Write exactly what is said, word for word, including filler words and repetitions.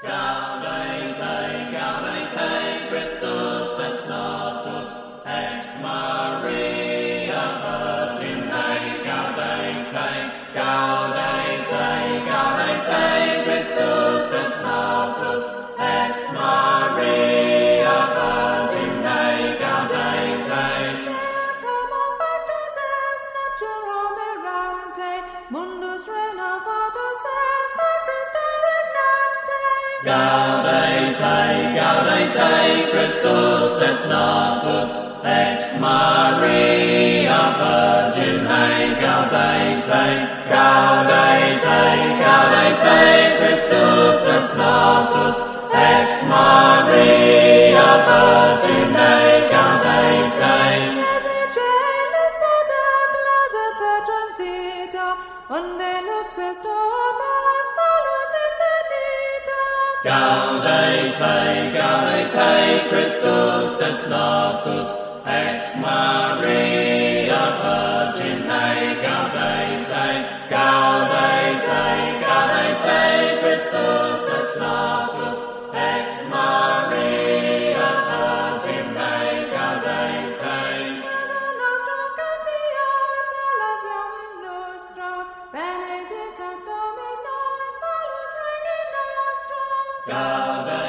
Gaudete, gaudete, Christus es natus, ex Maria Virgine, gaudete, gaudete, gaudete, Christus es natus, ex Maria Virgine, gaudete. Deus homo factus est natura mirante, mundus renovatus est a Christo regnante. Gaudete, gaudete, Christus es natus, ex Maria Virgine, gaudete, gaudete, gaudete, Christus es natus, ex Maria Virgine, gaudete. Ezegelis proteclas et petrum sita, unde lux est tota salus infinita. Gaudete, gaudete, Christus es natus, ex Maria Virgine, gaudete, gaudete, gaudete, Christus es natus, ex Maria Virgine, gaudete. Veno nostrum cantios elegiam in nostro, benedicat Dominus salus regni nostro. Gaudete.